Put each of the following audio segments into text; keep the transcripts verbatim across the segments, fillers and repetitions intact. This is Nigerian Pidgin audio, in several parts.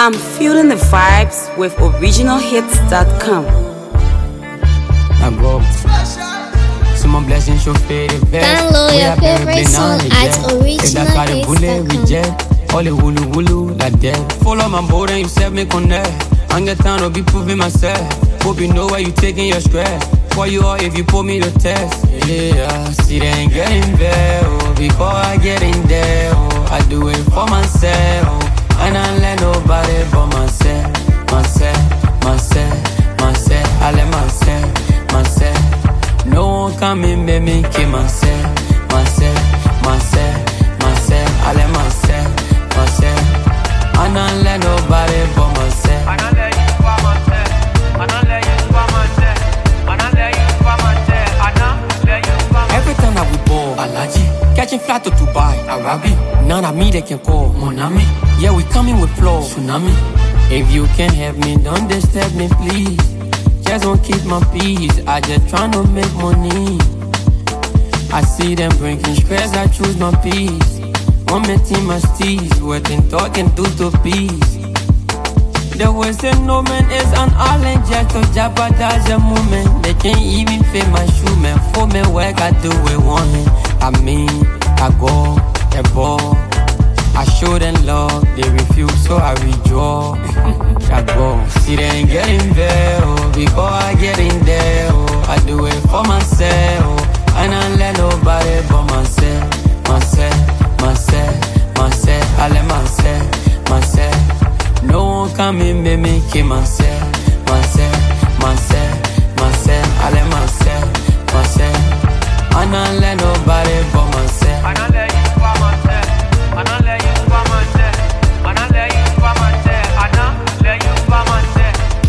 I'm feeling the vibes with original hits dot com. I go. Some blessings show fade best. Download your favorite song at original hits dot com. All the wulu wulu like that. Follow my boat and you set me connect. I ain't got time to be proving myself. Hope you know where you taking your stress. For you all if you put me to test. Yeah, see they ain't getting there. Oh, before I get in there, oh, I do it for myself. Oh, and I let nobody but myself, myself, myself, myself. I let myself, myself. No one come in, make me kill myself, myself, myself, myself. I let myself, myself. I don't let nobody but myself. I don't let you for myself. I don't let you for myself. I don't let you for myself. I don't let you for myself. Every time that we ball, Alaji, catching flight to Dubai, Arabi. None of me they can call Monami. Yeah, we coming with flow, tsunami. If you can't help me, don't disturb me, please. Just won't keep my peace. I just tryna make money. I see them bringing stress, I choose my peace. One me team my steez, waiting talking do to peace. The way say no man is an island just to jeopardize the moment. They can't even fit my shoe, man. For me work, I do it one hand. I mean, I go, the ball. I show them love, they refuse, so I withdraw. I go, see they ain't getting there, oh. Before I get in there, oh, I do it for myself, oh. And I let nobody but myself, myself, myself, myself. I let myself, myself. No one come in, make me kill myself, myself, myself, myself. I let myself, myself. I don't let nobody but myself. I don't let you for myself. I don't let you for myself. I don't let you for myself. I don't let you for myself.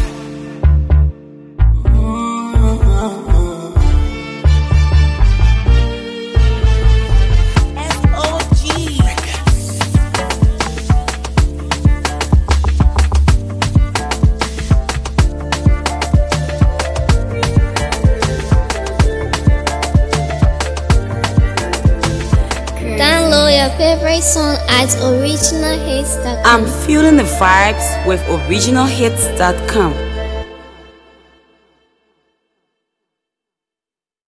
Download your favorite song at original hits dot com. I'm feeling the vibes with original hits dot com.